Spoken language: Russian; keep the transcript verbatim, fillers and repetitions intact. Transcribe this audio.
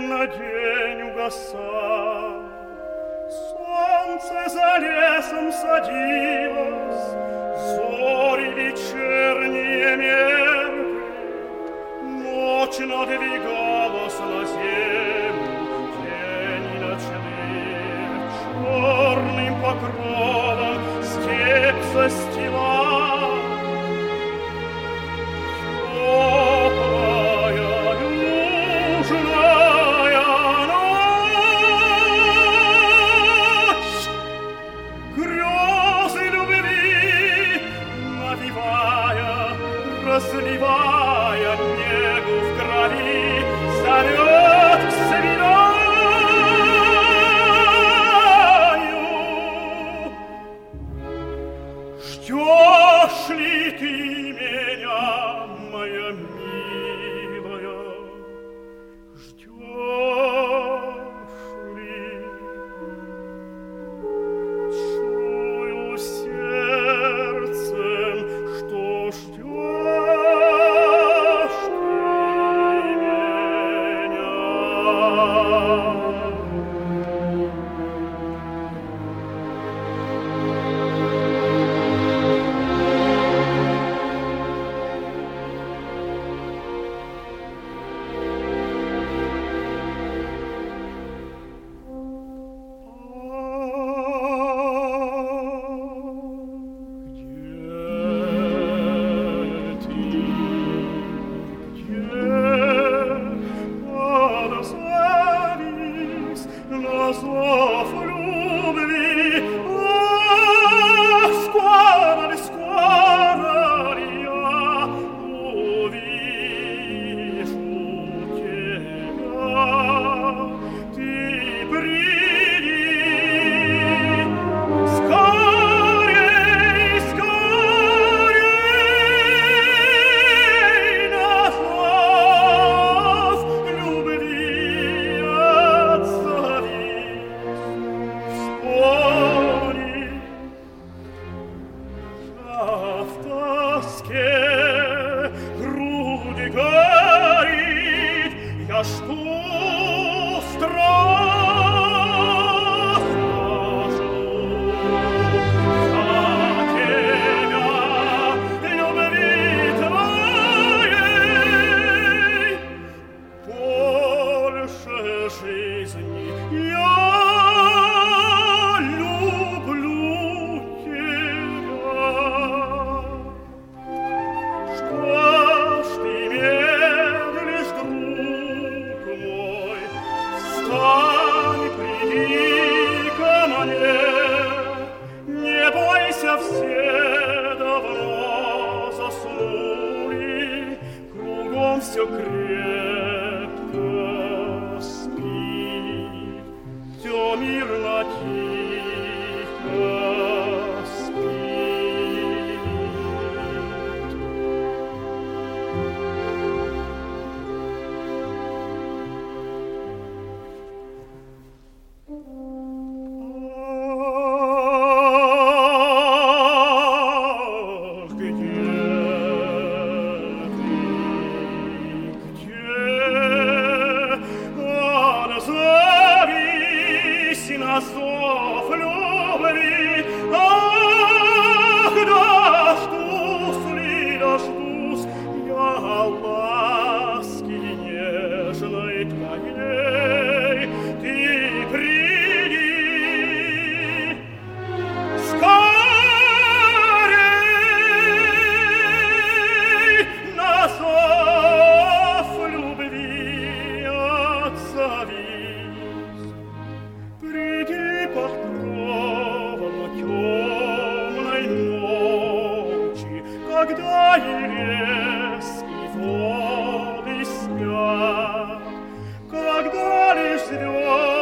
медленно день угасал. Солнце за лесом садилось, зори вечерние меркли, ночь надвигалась на землю, тени ночные черным покровом степь застила. Теплая южная ночь, грезы любви навевая, разливая негу в крови, зовет к свиданию. Ждешь ли ты меня, моя милая, ждешь ли? Чую сердцем, что ждешь ты меня. Все крепко спит, все мирно тихо спит. Ах, где на зов любви, ах, дождусь ли, дождусь я ласки нежной твоей, ты приди скорей, на зов любви отзовись. Приди под кровом темной ночи, когда и лес, и воды спят, когда лишь звезды